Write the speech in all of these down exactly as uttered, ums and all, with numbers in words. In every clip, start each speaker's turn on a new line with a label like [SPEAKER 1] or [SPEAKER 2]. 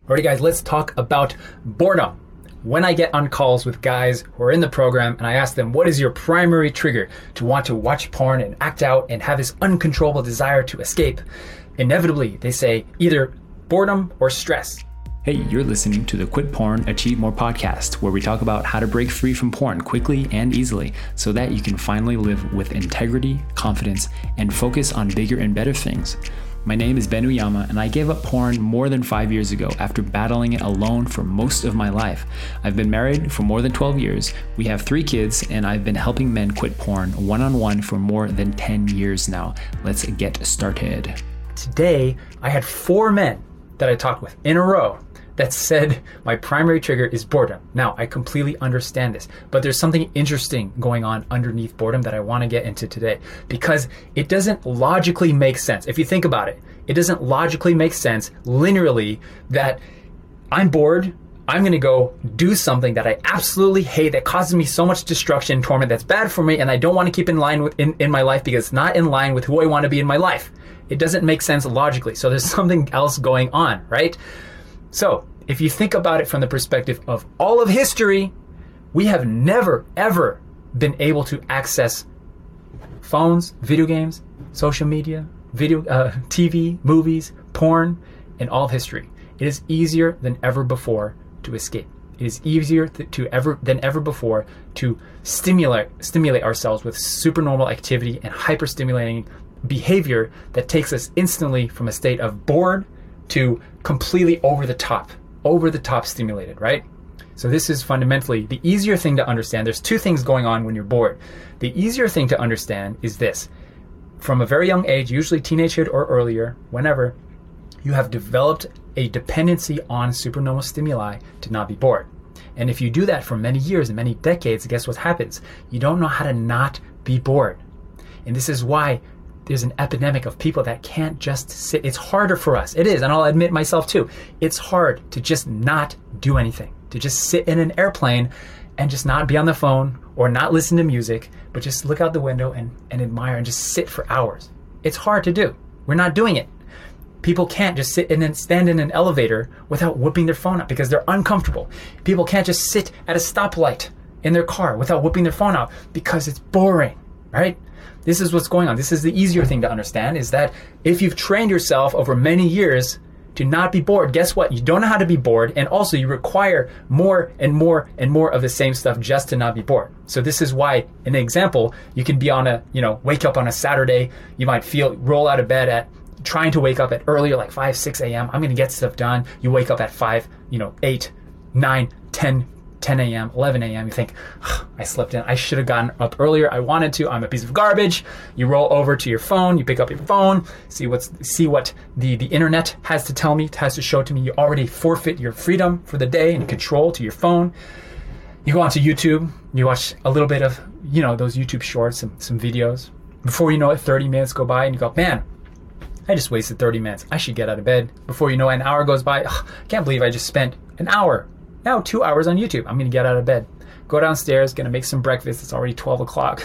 [SPEAKER 1] Alrighty guys, let's talk about boredom. When I get on calls with guys who are in the program and I ask them, what is your primary trigger to want to watch porn and act out and have this uncontrollable desire to escape? Inevitably, they say either boredom or stress.
[SPEAKER 2] Hey, you're listening to the Quit Porn, Achieve More podcast, where we talk about how to break free from porn quickly and easily so that you can finally live with integrity, confidence, and focus on bigger and better things. My name is Ben Uyama, and I gave up porn more than five years ago after battling it alone for most of my life. I've been married for more than twelve years, we have three kids, and I've been helping men quit porn one-on-one for more than ten years now. Let's get started.
[SPEAKER 1] Today, I had four men that I talked with in a row that said my primary trigger is boredom. Now, I completely understand this, but there's something interesting going on underneath boredom that I want to get into today because it doesn't logically make sense. If you think about it, it doesn't logically make sense linearly that I'm bored, I'm going to go do something that I absolutely hate that causes me so much destruction and torment that's bad for me and I don't want to keep in line with in, in my life because it's not in line with who I want to be in my life. It doesn't make sense logically. So there's something else going on, right? So if you think about it from the perspective of all of history, we have never, ever been able to access phones, video games, social media, video, uh, T V, movies, porn, in all of history. It is easier than ever before to escape. It is easier th- to ever than ever before to stimulate stimulate ourselves with supernormal activity and hyper-stimulating behavior that takes us instantly from a state of bored to completely over the top, over the top stimulated, right? So this is fundamentally the easier thing to understand. There's two things going on when you're bored. The easier thing to understand is this. From a very young age, usually teenagehood or earlier, whenever, you have developed a dependency on supernormal stimuli to not be bored. And if you do that for many years and many decades, guess what happens? You don't know how to not be bored. And this is why there's an epidemic of people that can't just sit. It's harder for us. It is, and I'll admit myself too. It's hard to just not do anything, to just sit in an airplane and just not be on the phone or not listen to music, but just look out the window and, and admire and just sit for hours. It's hard to do. We're not doing it. People can't just sit and then stand in an elevator without whipping their phone out because they're uncomfortable. People can't just sit at a stoplight in their car without whipping their phone out because it's boring, right? This is what's going on. This is the easier thing to understand, is that if you've trained yourself over many years to not be bored, guess what? You don't know how to be bored, and also you require more and more and more of the same stuff just to not be bored. So this is why, an example, you can be on a, you know, wake up on a Saturday, you might feel, roll out of bed at, trying to wake up at earlier, like five, six a.m. I'm going to get stuff done. You wake up at five, you know, eight, nine, ten, ten a.m., eleven a.m. You think, I slept in. I should have gotten up earlier. I wanted to. I'm a piece of garbage. You roll over to your phone. You pick up your phone. See what's see what the, the internet has to tell me, has to show to me. You already forfeit your freedom for the day and control to your phone. You go onto YouTube. You watch a little bit of, you know, those YouTube shorts, some, some videos. Before you know it, thirty minutes go by and you go, man, I just wasted thirty minutes. I should get out of bed. Before you know it, an hour goes by. Ugh, I can't believe I just spent an hour. Now two hours on YouTube. I'm going to get out of bed. Go downstairs, going to make some breakfast. It's already twelve o'clock.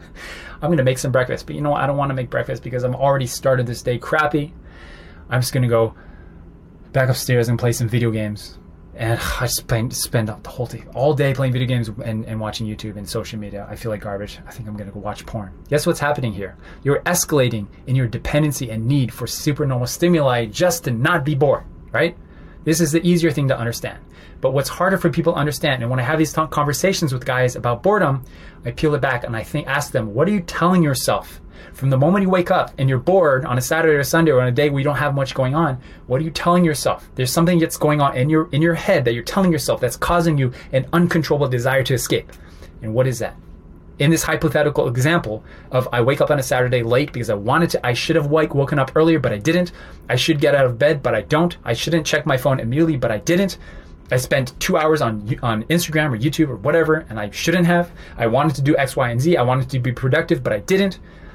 [SPEAKER 1] I'm going to make some breakfast. But you know what? I don't want to make breakfast because I'm already started this day crappy. I'm just going to go back upstairs and play some video games. And I just spend, spend the whole day, all day playing video games and, and watching YouTube and social media. I feel like garbage. I think I'm going to go watch porn. Guess what's happening here? You're escalating in your dependency and need for supernormal stimuli just to not be bored, right? This is the easier thing to understand. But what's harder for people to understand, and when I have these conversations with guys about boredom, I peel it back and I think, ask them, what are you telling yourself? From the moment you wake up and you're bored on a Saturday or Sunday or on a day where you don't have much going on, what are you telling yourself? There's something that's going on in your in your head that you're telling yourself that's causing you an uncontrollable desire to escape. And what is that? In this hypothetical example of I wake up on a Saturday late because I wanted to, I should have wake, woken up earlier, but I didn't. I should get out of bed, but I don't. I shouldn't check my phone immediately, but I didn't. I spent two hours on on Instagram or YouTube or whatever, and I shouldn't have. I wanted to do X, Y, and Z. I wanted to be productive, but I didn't.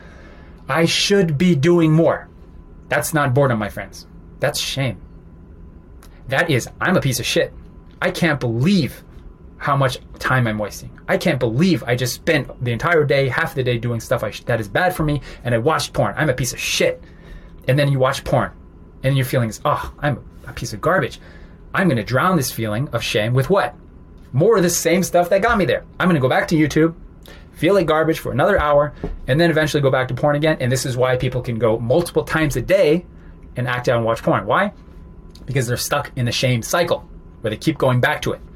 [SPEAKER 1] I should be doing more. That's not boredom, my friends. That's shame. That is, I'm a piece of shit. I can't believe how much time I'm wasting. I can't believe I just spent the entire day, half the day doing stuff I sh- that is bad for me, and I watched porn. I'm a piece of shit. And then you watch porn, and your feeling is, oh, I'm a piece of garbage. I'm going to drown this feeling of shame with what? More of the same stuff that got me there. I'm going to go back to YouTube, feel like garbage for another hour, and then eventually go back to porn again. And this is why people can go multiple times a day and act out and watch porn. Why? Because they're stuck in the shame cycle where they keep going back to it.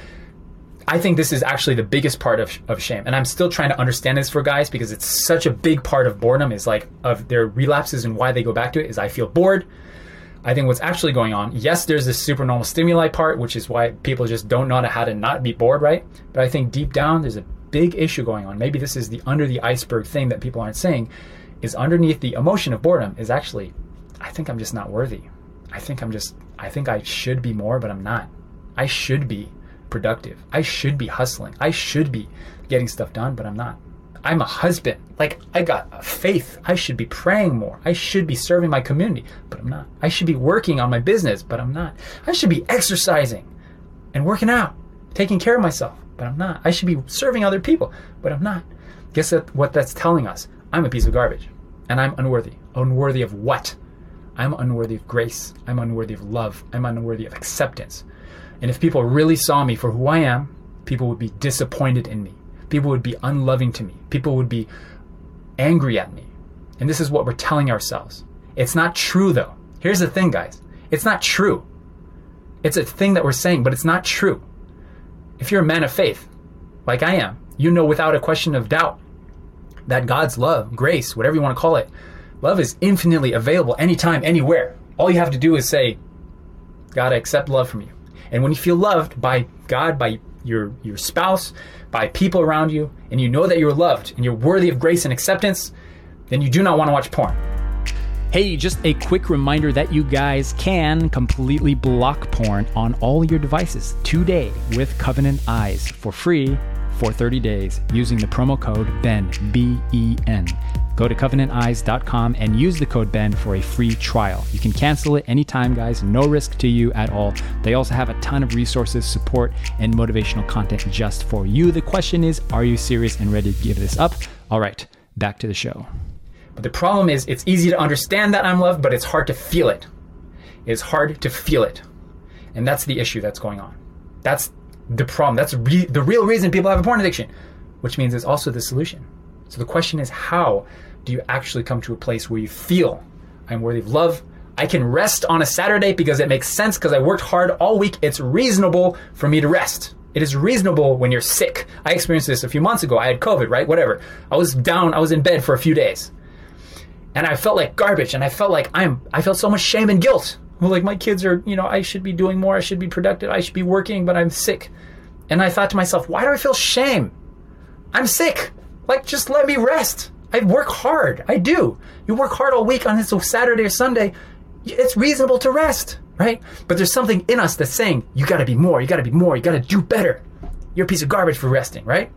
[SPEAKER 1] I think this is actually the biggest part of, of shame. And I'm still trying to understand this for guys because it's such a big part of boredom is like of their relapses and why they go back to it is I feel bored. I think what's actually going on, yes, there's this supernormal stimuli part, which is why people just don't know how to not be bored, right? But I think deep down, there's a big issue going on. Maybe this is the under the iceberg thing that people aren't saying is underneath the emotion of boredom is actually, I think I'm just not worthy. I think I'm just, I think I should be more, but I'm not. I should be productive. I should be hustling. I should be getting stuff done, but I'm not. I'm a husband. Like, I got a faith. I should be praying more. I should be serving my community, but I'm not. I should be working on my business, but I'm not. I should be exercising and working out, taking care of myself, but I'm not. I should be serving other people, but I'm not. Guess what that's telling us? I'm a piece of garbage, and I'm unworthy. Unworthy of what? I'm unworthy of grace. I'm unworthy of love. I'm unworthy of acceptance. And if people really saw me for who I am, people would be disappointed in me. People would be unloving to me. People would be angry at me. And this is what we're telling ourselves. It's not true, though. Here's the thing, guys. It's not true. It's a thing that we're saying, but it's not true. If you're a man of faith, like I am, you know without a question of doubt that God's love, grace, whatever you want to call it, love is infinitely available anytime, anywhere. All you have to do is say, God, I accept love from you. And when you feel loved by God, by your your spouse, by people around you, and you know that you're loved and you're worthy of grace and acceptance, then you do not want to watch porn.
[SPEAKER 2] Hey, just a quick reminder that you guys can completely block porn on all your devices today with Covenant Eyes for free for thirty days using the promo code BEN, B E N. Go to covenant eyes dot com and use the code BEN for a free trial. You can cancel it anytime, guys. No risk to you at all. They also have a ton of resources, support, and motivational content just for you. The question is, are you serious and ready to give this up? All right, back to the show.
[SPEAKER 1] But the problem is it's easy to understand that I'm loved, but it's hard to feel it. It's hard to feel it. And that's the issue that's going on. That's the problem. That's re- the real reason people have a porn addiction, which means it's also the solution. So the question is, how do you actually come to a place where you feel I'm worthy of love? I can rest on a Saturday because it makes sense because I worked hard all week. It's reasonable for me to rest. It is reasonable when you're sick. I experienced this a few months ago. I had COVID, right? Whatever. I was down. I was in bed for a few days. And I felt like garbage. And I felt like I'm, I felt so much shame and guilt. Well, like my kids are, you know, I should be doing more. I should be productive. I should be working, but I'm sick. And I thought to myself, why do I feel shame? I'm sick. Like, just let me rest. I work hard. I do. You work hard all week on this Saturday or Sunday. It's reasonable to rest, right? But there's something in us that's saying, you got to be more. You got to be more. You got to do better. You're a piece of garbage for resting, right?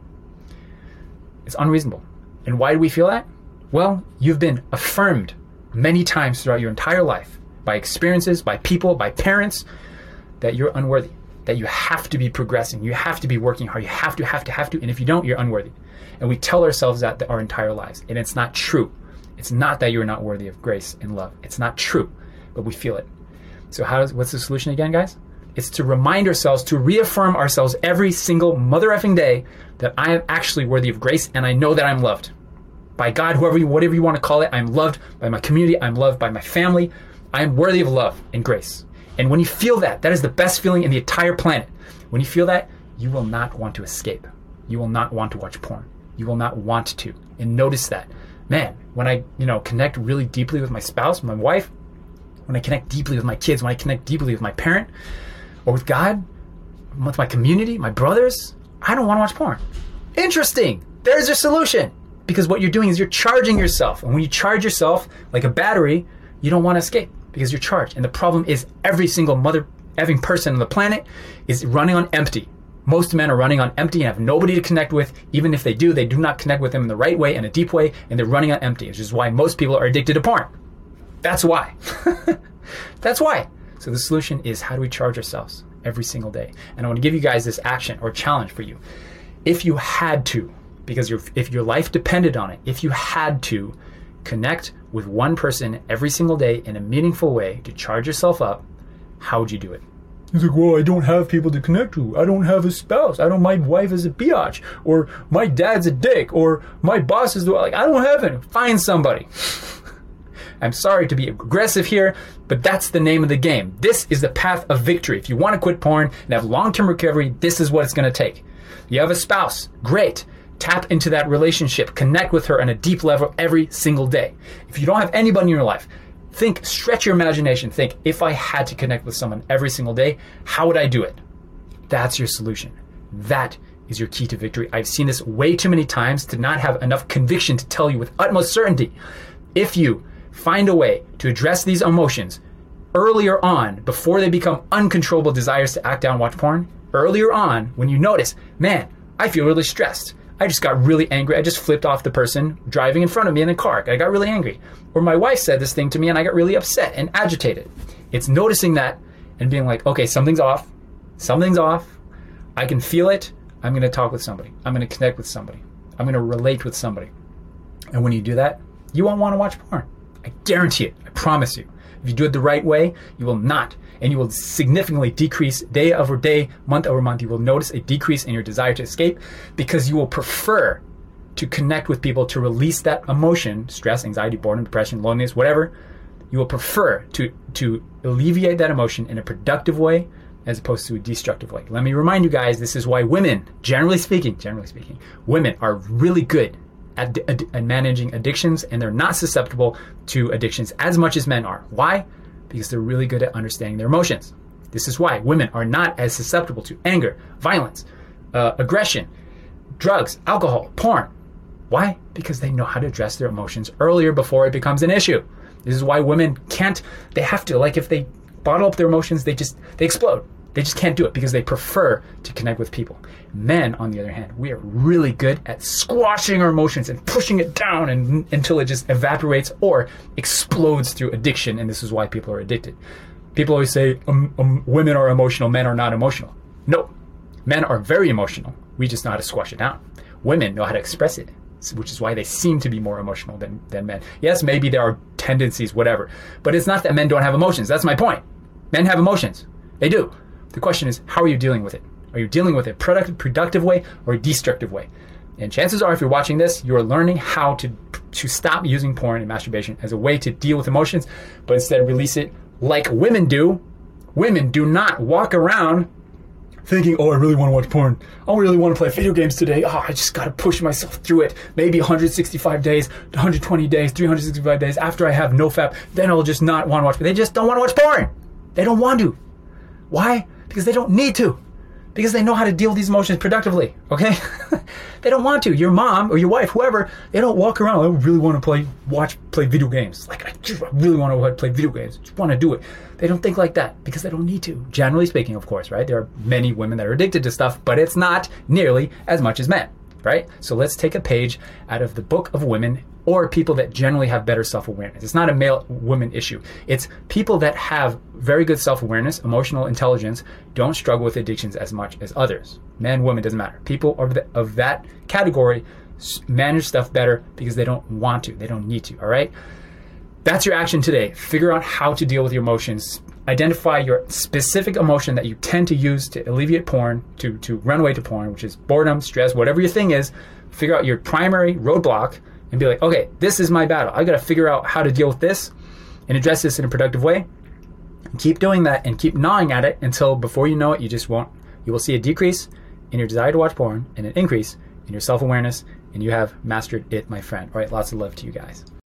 [SPEAKER 1] It's unreasonable. And why do we feel that? Well, you've been affirmed many times throughout your entire life by experiences, by people, by parents, that you're unworthy, that you have to be progressing. You have to be working hard. You have to, have to, have to. And if you don't, you're unworthy. And we tell ourselves that our entire lives. And it's not true. It's not that you're not worthy of grace and love. It's not true, but we feel it. So how does, what's the solution again, guys? It's to remind ourselves, to reaffirm ourselves every single mother effing day that I am actually worthy of grace and I know that I'm loved. By God, whoever you, whatever you want to call it, I'm loved by my community. I'm loved by my family. I am worthy of love and grace. And when you feel that, that is the best feeling in the entire planet. When you feel that, you will not want to escape. You will not want to watch porn. You will not want to. And notice that. Man, when I, you know, connect really deeply with my spouse, my wife, when I connect deeply with my kids, when I connect deeply with my parent, or with God, with my community, my brothers, I don't want to watch porn. Interesting. There's your solution. Because what you're doing is you're charging yourself. And when you charge yourself like a battery, you don't want to escape because you're charged. And the problem is every single mother effing person on the planet is running on empty. Most men are running on empty and have nobody to connect with. Even if they do, they do not connect with them in the right way, in a deep way, and they're running on empty, which is why most people are addicted to porn. That's why. That's why. So the solution is, how do we charge ourselves every single day? And I want to give you guys this action or challenge for you. If you had to, because your if your life depended on it, if you had to connect with one person every single day in a meaningful way to charge yourself up, how would you do it? He's like, well, I don't have people to connect to. I don't have a spouse. I don't, my wife is a biatch. Or my dad's a dick. Or my boss is the, like, I don't have it. Find somebody. I'm sorry to be aggressive here, but that's the name of the game. This is the path of victory. If you want to quit porn and have long-term recovery, this is what it's going to take. You have a spouse. Great. Tap into that relationship. Connect with her on a deep level every single day. If you don't have anybody in your life, think, stretch your imagination. Think, if I had to connect with someone every single day, how would I do it? That's your solution. That is your key to victory. I've seen this way too many times to not have enough conviction to tell you with utmost certainty. If you find a way to address these emotions earlier on, before they become uncontrollable desires to act out and watch porn, earlier on, when you notice, man, I feel really stressed. I just got really angry. I just flipped off the person driving in front of me in the car. I got really angry. Or my wife said this thing to me and I got really upset and agitated. It's noticing that and being like, okay, something's off. Something's off. I can feel it. I'm going to talk with somebody. I'm going to connect with somebody. I'm going to relate with somebody. And when you do that, you won't want to watch porn. I guarantee it. I promise you. If you do it the right way, you will not. And you will significantly decrease day over day, month over month. You will notice a decrease in your desire to escape because you will prefer to connect with people to release that emotion, stress, anxiety, boredom, depression, loneliness, whatever. You will prefer to, to alleviate that emotion in a productive way as opposed to a destructive way. Let me remind you guys, this is why women, generally speaking, generally speaking, women are really good at, at, at managing addictions, and they're not susceptible to addictions as much as men are. Why? Because they're really good at understanding their emotions. This is why women are not as susceptible to anger, violence, uh, aggression, drugs, alcohol, porn. Why? Because they know how to address their emotions earlier before it becomes an issue. This is why women can't, they have to, like if they bottle up their emotions, they just, they explode. They just can't do it because they prefer to connect with people. Men, on the other hand, we are really good at squashing our emotions and pushing it down and, until it just evaporates or explodes through addiction, and this is why people are addicted. People always say um, um, women are emotional, men are not emotional. No, men are very emotional. We just know how to squash it down. Women know how to express it, which is why they seem to be more emotional than, than men. Yes, maybe there are tendencies, whatever, but it's not that men don't have emotions. That's my point. Men have emotions. They do. The question is, how are you dealing with it? Are you dealing with it a productive, productive way or a destructive way? And chances are, if you're watching this, you are learning how to to stop using porn and masturbation as a way to deal with emotions, but instead release it like women do. Women do not walk around thinking, oh, I really want to watch porn. I really want to play video games today. Oh, I just got to push myself through it. Maybe one hundred sixty-five days, one hundred twenty days, three hundred sixty-five days after I have no fap, then I'll just not want to watch. But they just don't want to watch porn. They don't want to. Why? Because they don't need to. Because they know how to deal with these emotions productively, okay? They don't want to. Your mom or your wife, whoever, they don't walk around, I really want to play, watch, play video games. Like, I, just, I really want to play video games. I just want to do it. They don't think like that because they don't need to. Generally speaking, of course, right? There are many women that are addicted to stuff, but it's not nearly as much as men, right? So let's take a page out of the book of women or people that generally have better self-awareness. It's not a male-woman issue. It's people that have very good self-awareness, emotional intelligence, don't struggle with addictions as much as others. Men, women, doesn't matter. People of, the, of that category manage stuff better because they don't want to. They don't need to, all right? That's your action today. Figure out how to deal with your emotions. Identify your specific emotion that you tend to use to alleviate porn, to, to run away to porn, which is boredom, stress, whatever your thing is. Figure out your primary roadblock and be like, okay, this is my battle. I got to figure out how to deal with this and address this in a productive way. And keep doing that and keep gnawing at it until before you know it, you just won't. You will see a decrease in your desire to watch porn and an increase in your self-awareness, and you have mastered it, my friend. All right, lots of love to you guys.